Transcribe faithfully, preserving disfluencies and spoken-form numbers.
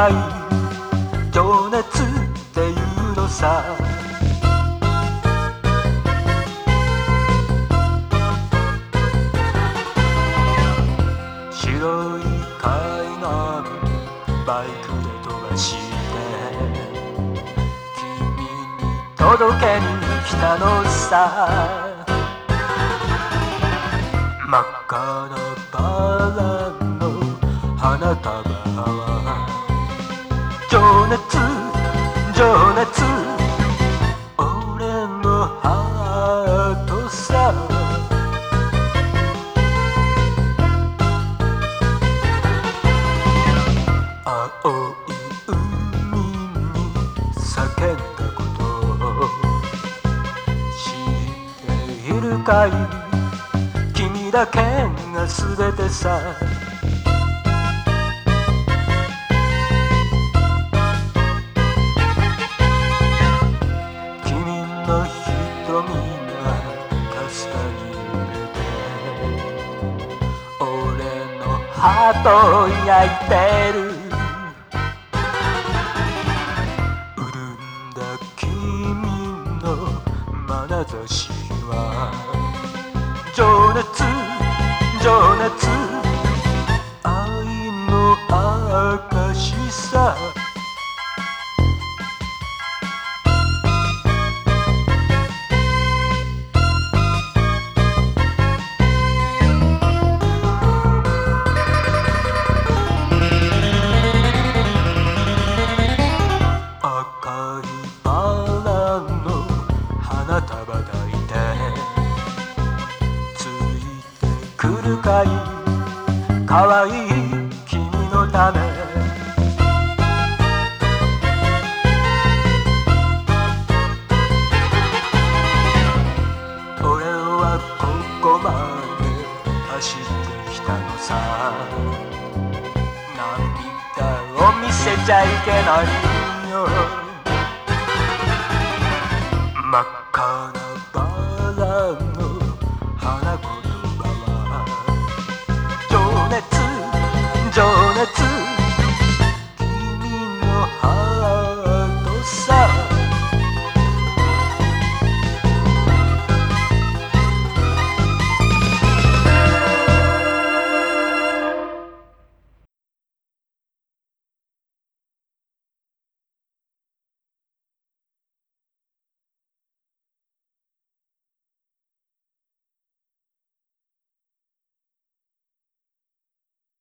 深い情熱っていうのさ。白い海岸バイクで飛ばして君に届けに来たのさ。真っ赤なバラの花束は情熱情熱俺のハートさ。青い海に叫んだことを知っているかい。君だけが全てさ。君の瞳がかすかに揺れて俺のハートを焼いてる。潤んだ君の眼差しは情熱情熱愛の証さ。赤いバラの花束抱いてついてくるかい。可愛い君のため俺はここまで走ってきたのさ。涙を見せちゃいけないよ。真っ赤なバラ